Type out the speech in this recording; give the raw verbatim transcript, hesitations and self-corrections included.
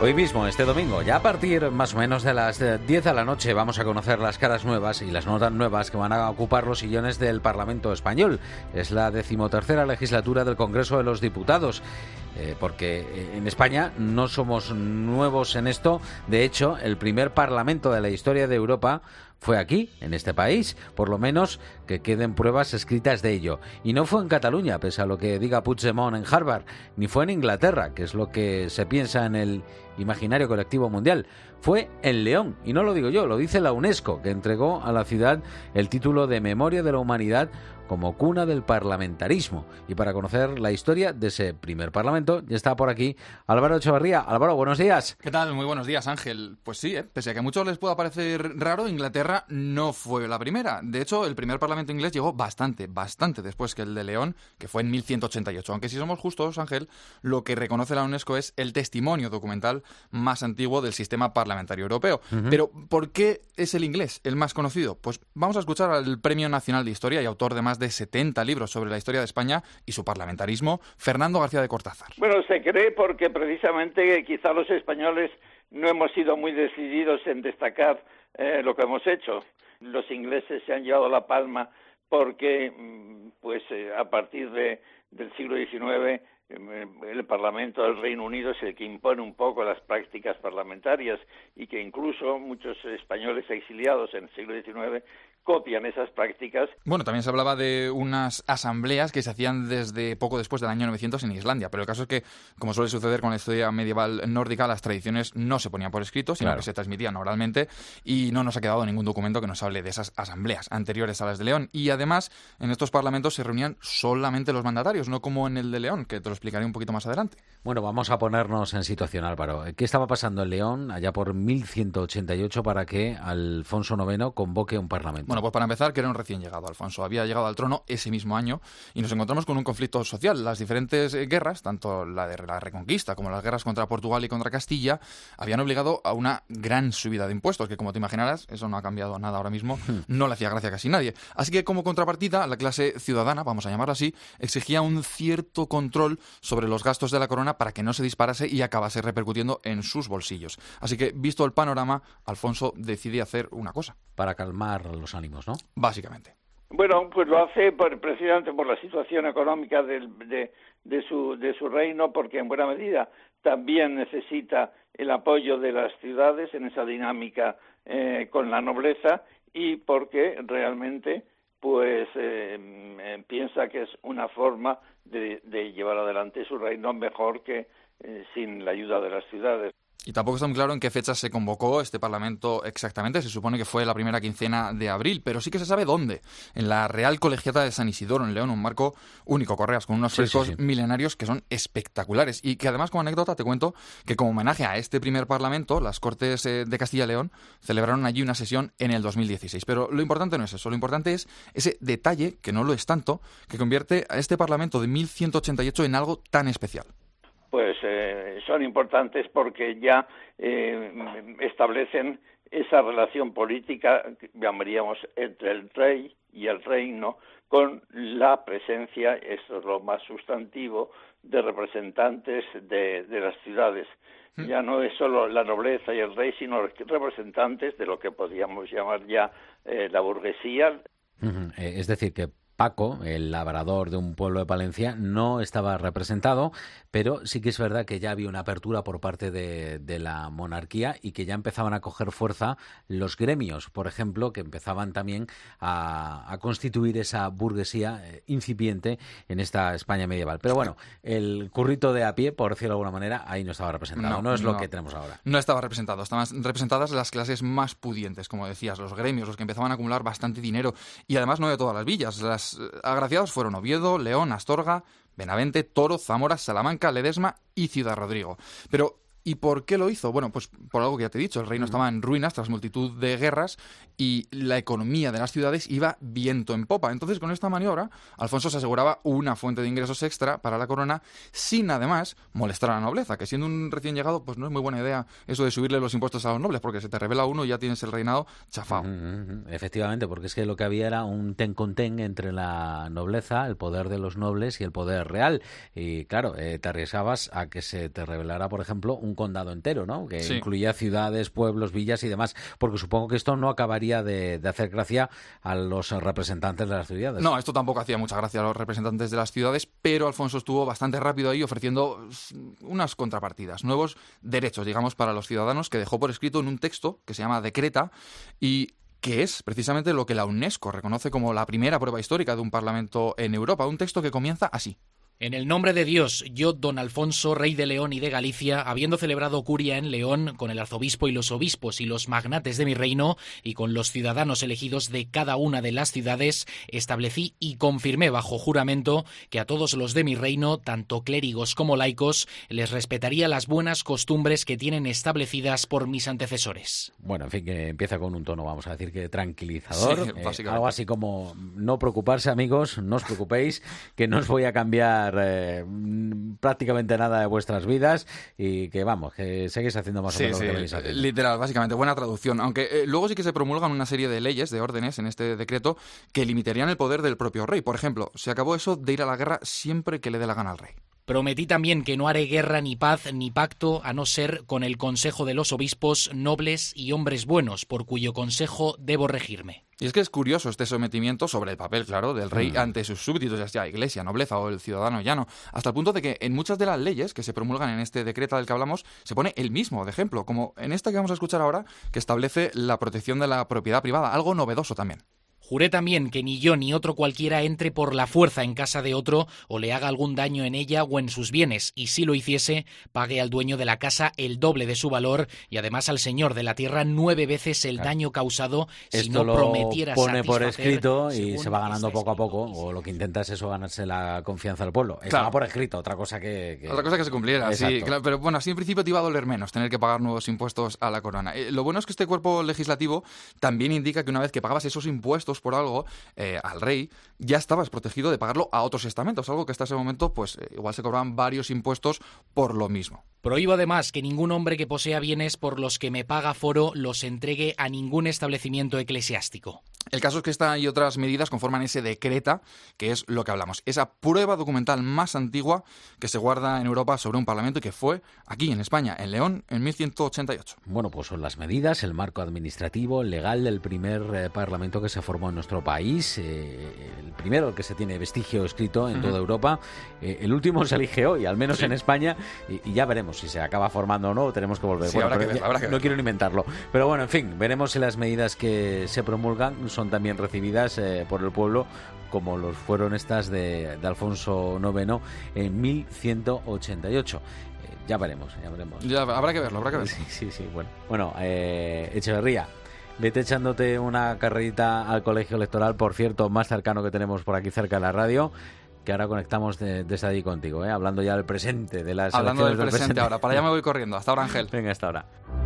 Hoy mismo, este domingo, ya a partir más o menos de las diez de la noche, vamos a conocer las caras nuevas y las notas nuevas que van a ocupar los sillones del Parlamento español. Es la decimotercera legislatura del Congreso de los Diputados, eh, porque en España no somos nuevos en esto. De hecho, el primer Parlamento de la historia de Europa fue aquí, en este país, por lo menos que queden pruebas escritas de ello. Y no fue en Cataluña, pese a lo que diga Puigdemont en Harvard, ni fue en Inglaterra, que es lo que se piensa en el imaginario colectivo mundial. Fue en León, y no lo digo yo, lo dice la UNESCO, que entregó a la ciudad el título de Memoria de la Humanidad como cuna del parlamentarismo. Y para conocer la historia de ese primer parlamento, ya está por aquí Álvaro Echevarría. Álvaro, buenos días. ¿Qué tal? Muy buenos días, Ángel. Pues sí, ¿eh? Pese a que a muchos les pueda parecer raro, Inglaterra no fue la primera. De hecho, el primer parlamento inglés llegó bastante, bastante después que el de León, que fue en mil ciento ochenta y ocho. Aunque si somos justos, Ángel, lo que reconoce la UNESCO es el testimonio documental más antiguo del sistema parlamentario europeo. Uh-huh. Pero, ¿por qué es el inglés el más conocido? Pues vamos a escuchar al Premio Nacional de Historia y autor de más de setenta libros sobre la historia de España y su parlamentarismo, Fernando García de Cortázar. Bueno, se cree porque precisamente quizá los españoles no hemos sido muy decididos en destacar eh, lo que hemos hecho. Los ingleses se han llevado la palma porque, pues, eh, a partir de, del siglo diecinueve, eh, el Parlamento del Reino Unido es el que impone un poco las prácticas parlamentarias y que incluso muchos españoles exiliados en el siglo diecinueve copian esas prácticas. Bueno, también se hablaba de unas asambleas que se hacían desde poco después del año novecientos en Islandia, pero el caso es que, como suele suceder con la historia medieval nórdica, las tradiciones no se ponían por escrito, sino claro, que se transmitían oralmente, y no nos ha quedado ningún documento que nos hable de esas asambleas anteriores a las de León. Y además, en estos parlamentos se reunían solamente los mandatarios, no como en el de León, que te lo explicaré un poquito más adelante. Bueno, vamos a ponernos en situación, Álvaro. ¿Qué estaba pasando en León allá por mil ciento ochenta y ocho para que Alfonso noveno convoque un parlamento? Bueno, pues para empezar, que era un recién llegado, Alfonso. Había llegado al trono ese mismo año y nos encontramos con un conflicto social. Las diferentes guerras, tanto la de la Reconquista como las guerras contra Portugal y contra Castilla, habían obligado a una gran subida de impuestos, que como te imaginarás, eso no ha cambiado nada ahora mismo, no le hacía gracia a casi nadie. Así que como contrapartida, la clase ciudadana, vamos a llamarla así, exigía un cierto control sobre los gastos de la corona para que no se disparase y acabase repercutiendo en sus bolsillos. Así que, visto el panorama, Alfonso decide hacer una cosa. Para calmar los ánimos, ¿no? Básicamente. Bueno, pues lo hace por, precisamente por la situación económica del, de, de, su, de su reino, porque en buena medida también necesita el apoyo de las ciudades en esa dinámica eh, con la nobleza, y porque realmente pues eh, eh, piensa que es una forma de, de llevar adelante su reino mejor que eh, sin la ayuda de las ciudades. Y tampoco está muy claro en qué fecha se convocó este Parlamento exactamente. Se supone que fue la primera quincena de abril, pero sí que se sabe dónde. En la Real Colegiata de San Isidoro, en León, un marco único, Correas, con unos frescos sí, sí, sí. milenarios que son espectaculares. Y que además, como anécdota, te cuento que como homenaje a este primer Parlamento, las Cortes de Castilla y León celebraron allí una sesión en el dos mil dieciséis. Pero lo importante no es eso, lo importante es ese detalle, que no lo es tanto, que convierte a este Parlamento de mil ciento ochenta y ocho en algo tan especial. Pues eh, son importantes porque ya eh, establecen esa relación política, llamaríamos, entre el rey y el reino, con la presencia, esto es lo más sustantivo, de representantes de, de las ciudades. Ya no es solo la nobleza y el rey, sino representantes de lo que podríamos llamar ya eh, la burguesía. Uh-huh. Es decir, que Paco, el labrador de un pueblo de Palencia, no estaba representado, pero sí que es verdad que ya había una apertura por parte de, de la monarquía y que ya empezaban a coger fuerza los gremios, por ejemplo, que empezaban también a, a constituir esa burguesía eh, incipiente en esta España medieval. Pero bueno, el currito de a pie, por decirlo de alguna manera, ahí no estaba representado, no, no es no, lo que tenemos ahora. No estaba representado, estaban representadas las clases más pudientes, como decías, los gremios, los que empezaban a acumular bastante dinero, y además no de todas las villas. Las agraciados fueron Oviedo, León, Astorga, Benavente, Toro, Zamora, Salamanca, Ledesma y Ciudad Rodrigo. Pero ¿y por qué lo hizo? Bueno, pues por algo que ya te he dicho, el reino estaba en ruinas tras multitud de guerras y la economía de las ciudades iba viento en popa. Entonces, con esta maniobra, Alfonso se aseguraba una fuente de ingresos extra para la corona sin, además, molestar a la nobleza, que siendo un recién llegado, pues no es muy buena idea eso de subirle los impuestos a los nobles, porque se te revela uno y ya tienes el reinado chafao. Uh-huh. Efectivamente, porque es que lo que había era un ten con ten entre la nobleza, el poder de los nobles y el poder real. Y claro, eh, te arriesgabas a que se te revelara, por ejemplo, un un condado entero, ¿no? Que Sí. incluía ciudades, pueblos, villas y demás, porque supongo que esto no acabaría de, de hacer gracia a los representantes de las ciudades. No, esto tampoco hacía mucha gracia a los representantes de las ciudades, pero Alfonso estuvo bastante rápido ahí ofreciendo unas contrapartidas, nuevos derechos, digamos, para los ciudadanos, que dejó por escrito en un texto que se llama Decreta y que es precisamente lo que la UNESCO reconoce como la primera prueba histórica de un parlamento en Europa, un texto que comienza así. En el nombre de Dios, yo, don Alfonso, rey de León y de Galicia, habiendo celebrado curia en León, con el arzobispo y los obispos y los magnates de mi reino, y con los ciudadanos elegidos de cada una de las ciudades, establecí y confirmé bajo juramento que a todos los de mi reino, tanto clérigos como laicos, les respetaría las buenas costumbres que tienen establecidas por mis antecesores. Bueno, en fin, que empieza con un tono, vamos a decir que tranquilizador. Sí, eh, básicamente. algo así como, no preocuparse, amigos, no os preocupéis, que no os voy a cambiar Eh, prácticamente nada de vuestras vidas y que vamos, que seguís haciendo más Sí, o menos sí, lo que venís haciendo. literal, básicamente, buena traducción. Aunque eh, luego sí que se promulgan una serie de leyes, de órdenes en este decreto que limitarían el poder del propio rey. Por ejemplo, se acabó eso de ir a la guerra siempre que le dé la gana al rey. Prometí también que no haré guerra ni paz ni pacto a no ser con el consejo de los obispos, nobles y hombres buenos, por cuyo consejo debo regirme. Y es que es curioso este sometimiento sobre el papel, claro, del rey Mm. ante sus súbditos, ya sea iglesia, nobleza o el ciudadano llano, hasta el punto de que en muchas de las leyes que se promulgan en este decreto del que hablamos se pone el mismo de ejemplo, como en esta que vamos a escuchar ahora, que establece la protección de la propiedad privada, algo novedoso también. Juré también que ni yo ni otro cualquiera entre por la fuerza en casa de otro o le haga algún daño en ella o en sus bienes, y si lo hiciese, pague al dueño de la casa el doble de su valor y además al señor de la tierra nueve veces el Claro. daño causado si Esto no lo prometiera pone por satisfacer escrito y según se va ganando está poco a poco, escrito. o lo que intenta es eso, ganarse la confianza del pueblo. Eso Claro. va por escrito, otra cosa que... que- Otra cosa que se cumpliera, sí, Exacto. claro, pero bueno, así en principio te iba a doler menos tener que pagar nuevos impuestos a la corona. Eh, lo bueno es que este cuerpo legislativo también indica que una vez que pagabas esos impuestos por algo eh, al rey, ya estabas protegido de pagarlo a otros estamentos, algo que hasta ese momento pues eh, igual se cobraban varios impuestos por lo mismo. Prohíbo además que ningún hombre que posea bienes por los que me paga foro los entregue a ningún establecimiento eclesiástico. El caso es que esta y otras medidas conforman ese decreta, que es lo que hablamos, esa prueba documental más antigua que se guarda en Europa sobre un parlamento y que fue aquí en España, en León, en mil ciento ochenta y ocho. Bueno, pues son las medidas, el marco administrativo, legal del primer eh, parlamento que se formó en nuestro país, eh, el primero el que se tiene vestigio escrito en Ujú. toda Europa, eh, el último se elige hoy, al menos Sí. en España, y, y ya veremos si se acaba formando o no, tenemos que volver. Sí, habrá pero que verlo, ya- habrá que no verlo. quiero ni inventarlo, pero bueno, en fin, veremos si las medidas que se promulgan son también recibidas eh, por el pueblo, como los fueron estas de, de Alfonso noveno en mil ciento ochenta y ocho. Eh, ya veremos, ya veremos. Ya, habrá que verlo, habrá que verlo. Sí, sí, sí, bueno. Bueno, eh, Echeverría, vete echándote una carrerita al colegio electoral, por cierto, más cercano que tenemos por aquí cerca de la radio, que ahora conectamos de- desde allí contigo, ¿eh? Hablando ya del presente, de las Hablando del elecciones presente ahora, para allá me voy corriendo. Hasta ahora, Ángel. Venga, hasta ahora.